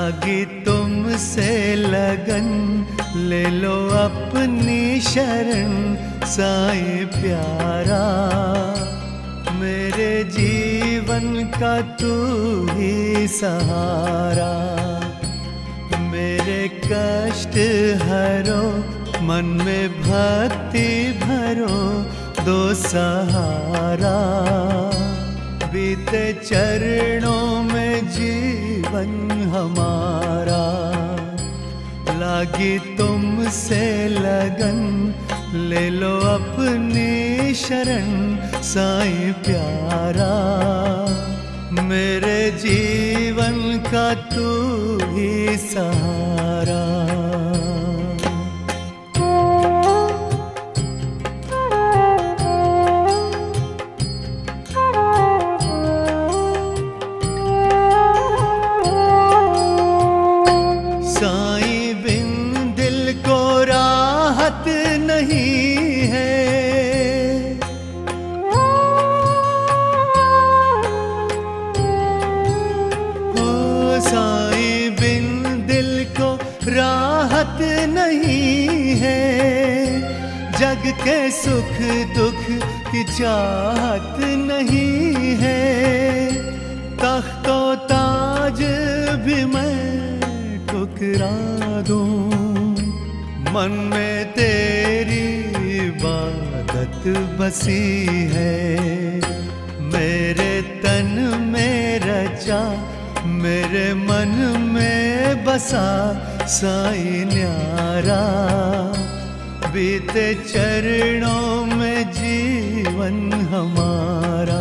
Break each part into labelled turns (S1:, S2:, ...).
S1: लागी तुमसे लगन, ले लो अपनी शरण साईं प्यारा। मेरे जीवन का तू ही सहारा, मेरे कष्ट हरो, मन में भक्ति भरो, दो सहारा। बीते चरणों में जीवन हमारा, लागी तुमसे लगन, ले लो अपनी शरण साईं प्यारा। मेरे जीवन का तू ही सहारा। साईं बिन दिल को राहत नहीं है, ओ साईं बिन दिल को राहत नहीं है। जग के सुख दुख की चाहत नहीं है, तख्तो ताज भी मैं ठुकरा दूं। मन में तेरी इबादत बसी है, मेरे तन में रचा, मेरे मन में बसा साईं न्यारा। बीते चरणों में जीवन हमारा,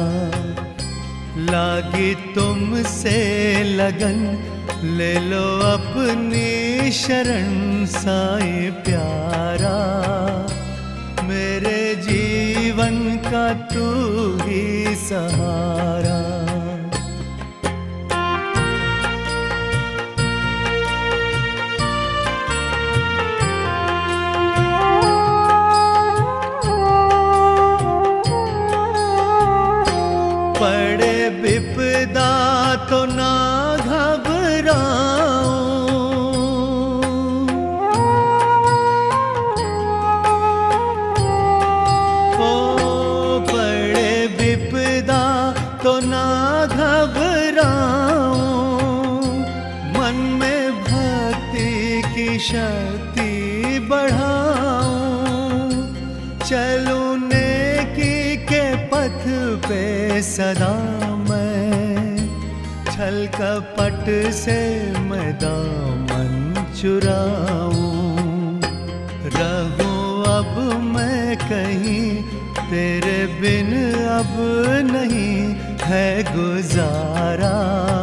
S1: लागी तुमसे लगन, ले लो अपनी शरण साईं प्यारा। मेरे जीवन का तू ही सहारा। पड़े विपदा तो ना घबराऊं, ओ पड़े विपदा तो ना घबराऊं। मन में भक्ति की शक्ति बढ़ाऊं, चलूं नेकी के पथ पे सदा मैं। छल कपट से मैं दामन चुराऊं, रहूं अब मैं कहीं, तेरे बिन अब नहीं है गुजारा।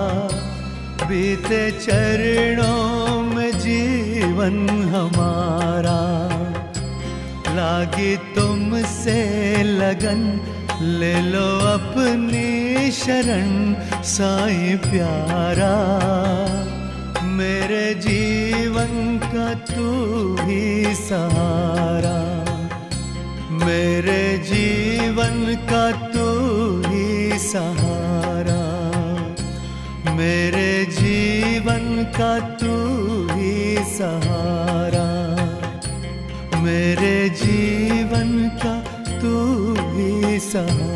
S1: बीते चरणों में जीवन हमारा, लागी तुमसे लगन, ले लो अपनी शरण साईं प्यारा। मेरे जीवन का तू ही सहारा, मेरे जीवन का तू ही सहारा। मेरे जीवन का तू ही सहारा, मेरे जीवन का तू ही सहारा।